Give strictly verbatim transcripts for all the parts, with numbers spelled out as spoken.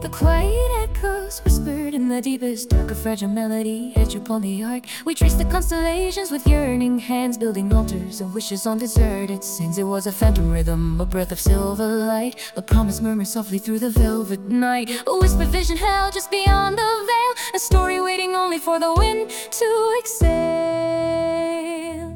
The quiet echoes whispered in the deepest, dark, a fragile melody edge upon the arc. We traced the constellations with yearning hands, building altars of wishes on deserted sands. It was a phantom rhythm, a breath of silver light, a promise murmured softly through the velvet night. A whispered vision held just beyond the veil, a story waiting only for the wind to exhale.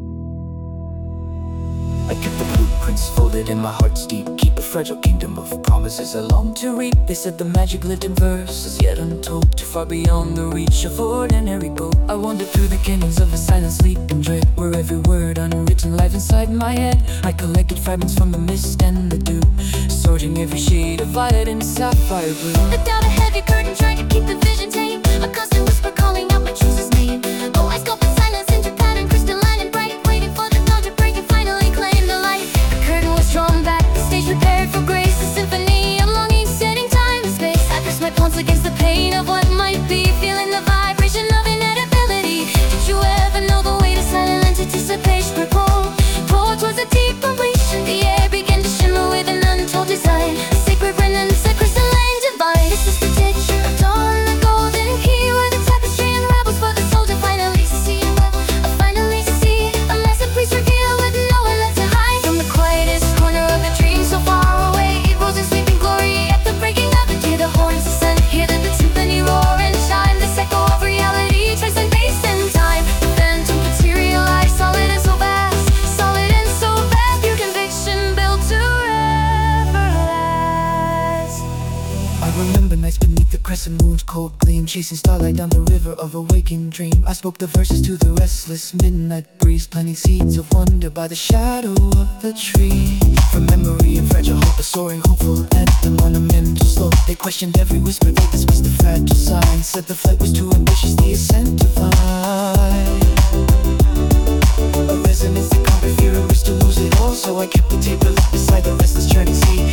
I kept the blueprints folded in my heart's deep. Keep a fragile kingdom of promises I long to reap. They said the magic lived in verses yet untold, too far beyond the reach of ordinary book. I wandered through the canyons of a silent sleep and dread, where every word unwritten live inside my head. I collected fragments from the mist and the dew, sorting every shade of violet and sapphire blue. Looked down a heavy curtain, trying to keep the vision tame, a constant whisper calling out my choose's name. Oh, I sculpted silence into pattern, crystalline and bright, waiting for the dawn to break and finally claim the light. The curtain was drawn back, the stage prepared for grace, a symphony of longing, setting time and space. I pressed my palms against the pain of what might be, feeling the vibration of inedibility. Did you ever know the way to silent anticipation? Pull, pull towards a deep completion. The air began to shimmer with an untold design, a sacred resonance, a crystalline divine. This is the ditch, dawn, the golden key, where the tapestry unravels for the soul to finally see. I finally see a massive priest reveal with no one left to hide. From the quietest corner of a dream so far away, it rose in sweeping glory at the breaking of the day. The horns ascend, hear the, the symphony roar and chime. This echo of reality, tracing space and time. The phantom materialized, solid and so vast, solid and so vast. Pure conviction built to everlast. I remember nights beneath the crescent moon's cold gleam, chasing starlight down the river of a waking dream. I spoke the verses to the restless midnight breeze, planting seeds of wonder by the shadow of the tree. From memory and fragile hope, a soaring hopeful anthem on a mental slope. They questioned every whisper, they dismissed the fragile sign, said the flight was too ambitious, the ascent divine. A resonance that conquered fear and wished to lose it all, so I kept the tape lit beside the restless churning sea.